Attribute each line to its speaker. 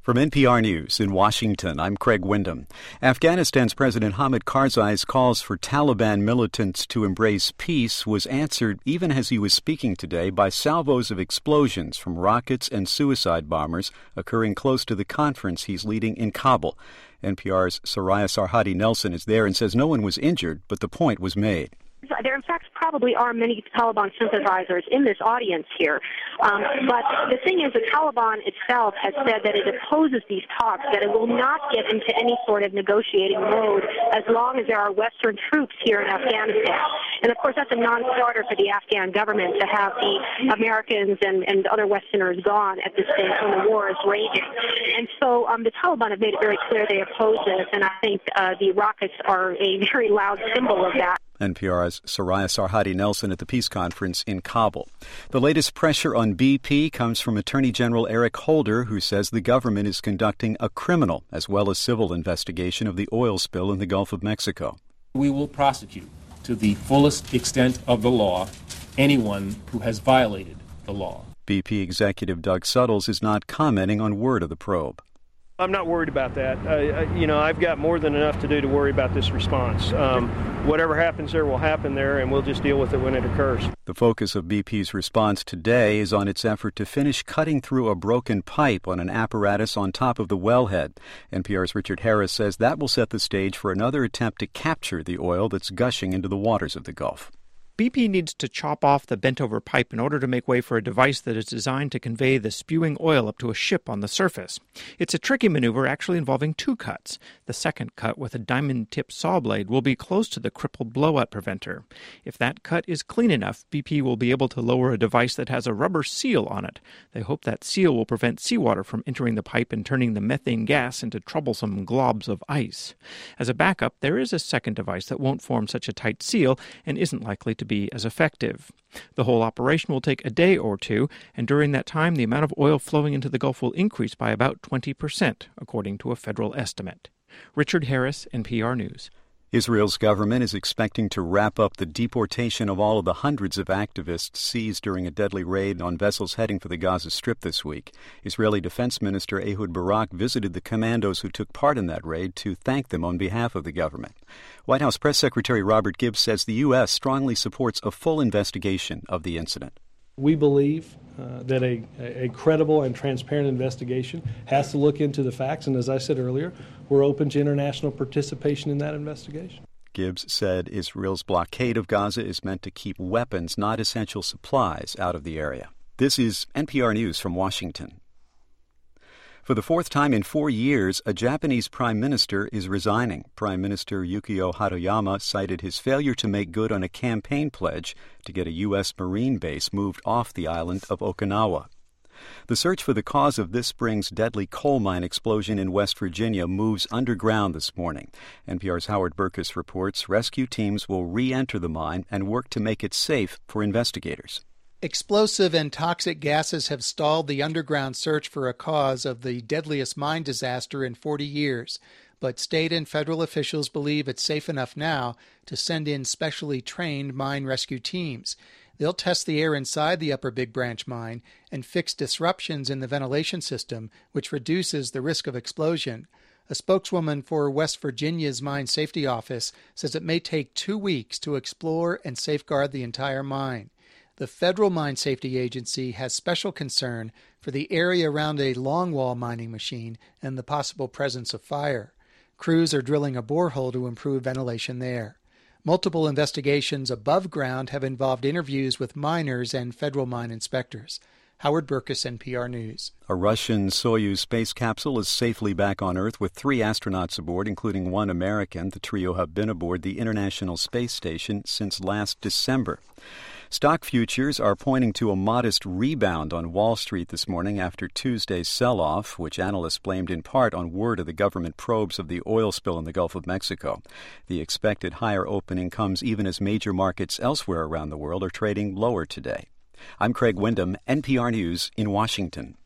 Speaker 1: From NPR News in Washington, I'm Craig Windham. Afghanistan's President Hamid Karzai's calls for Taliban militants to embrace peace was answered even as he was speaking today by salvos of explosions from rockets and suicide bombers occurring close to the conference he's leading in Kabul. NPR's Soraya Sarhadi Nelson is there and says no one was injured, but the point was made.
Speaker 2: There, in fact, probably are many Taliban sympathizers in this audience here. But the thing is, the Taliban itself has said that it opposes these talks, that it will not get into any sort of negotiating mode as long as there are Western troops here in Afghanistan. And, of course, that's a non-starter for the Afghan government to have the Americans and other Westerners gone at this stage when the war is raging. And so the Taliban have made it very clear they oppose this, and I think the rockets are a very loud symbol of that.
Speaker 1: NPR's Soraya Sarhadi Nelson at the peace conference in Kabul. The latest pressure on BP comes from Attorney General Eric Holder, who says the government is conducting a criminal as well as civil investigation of the oil spill in the Gulf of Mexico.
Speaker 3: We will prosecute to the fullest extent of the law anyone who has violated the law.
Speaker 1: BP executive Doug Suttles is not commenting on word of the probe.
Speaker 4: I'm not worried about that. I've got more than enough to do to worry about this response. Whatever happens there will happen there, and we'll just deal with it when it occurs.
Speaker 1: The focus of BP's response today is on its effort to finish cutting through a broken pipe on an apparatus on top of the wellhead. NPR's Richard Harris says that will set the stage for another attempt to capture the oil that's gushing into the waters of the Gulf.
Speaker 5: BP needs to chop off the bent-over pipe in order to make way for a device that is designed to convey the spewing oil up to a ship on the surface. It's a tricky maneuver actually involving two cuts. The second cut with a diamond-tipped saw blade will be close to the crippled blowout preventer. If that cut is clean enough, BP will be able to lower a device that has a rubber seal on it. They hope that seal will prevent seawater from entering the pipe and turning the methane gas into troublesome globs of ice. As a backup, there is a second device that won't form such a tight seal and isn't likely to be as effective. The whole operation will take a day or two, and during that time the amount of oil flowing into the Gulf will increase by about 20%, according to a federal estimate. Richard Harris, NPR News.
Speaker 1: Israel's government is expecting to wrap up the deportation of all of the hundreds of activists seized during a deadly raid on vessels heading for the Gaza Strip this week. Israeli Defense Minister Ehud Barak visited the commandos who took part in that raid to thank them on behalf of the government. White House Press Secretary Robert Gibbs says the U.S. strongly supports a full investigation of the incident.
Speaker 6: We believe that a credible and transparent investigation has to look into the facts, and as I said earlier, we're open to international participation in that investigation.
Speaker 1: Gibbs said Israel's blockade of Gaza is meant to keep weapons, not essential supplies, out of the area. This is NPR News from Washington. For the fourth time in 4 years, a Japanese prime minister is resigning. Prime Minister Yukio Haruoyama cited his failure to make good on a campaign pledge to get a U.S. Marine base moved off the island of Okinawa. The search for the cause of this spring's deadly coal mine explosion in West Virginia moves underground this morning. NPR's Howard Burkus reports rescue teams will re-enter the mine and work to make it safe for investigators.
Speaker 7: Explosive and toxic gases have stalled the underground search for a cause of the deadliest mine disaster in 40 years. But state and federal officials believe it's safe enough now to send in specially trained mine rescue teams. They'll test the air inside the Upper Big Branch mine and fix disruptions in the ventilation system, which reduces the risk of explosion. A spokeswoman for West Virginia's Mine Safety Office says it may take 2 weeks to explore and safeguard the entire mine. The Federal Mine Safety Agency has special concern for the area around a longwall mining machine and the possible presence of fire. Crews are drilling a borehole to improve ventilation there. Multiple investigations above ground have involved interviews with miners and federal mine inspectors. Howard Burkus, NPR News.
Speaker 1: A Russian Soyuz space capsule is safely back on Earth with 3 astronauts aboard, including 1 American. The trio have been aboard the International Space Station since last December. Stock futures are pointing to a modest rebound on Wall Street this morning after Tuesday's sell-off, which analysts blamed in part on word of the government probes of the oil spill in the Gulf of Mexico. The expected higher opening comes even as major markets elsewhere around the world are trading lower today. I'm Craig Windham, NPR News in Washington.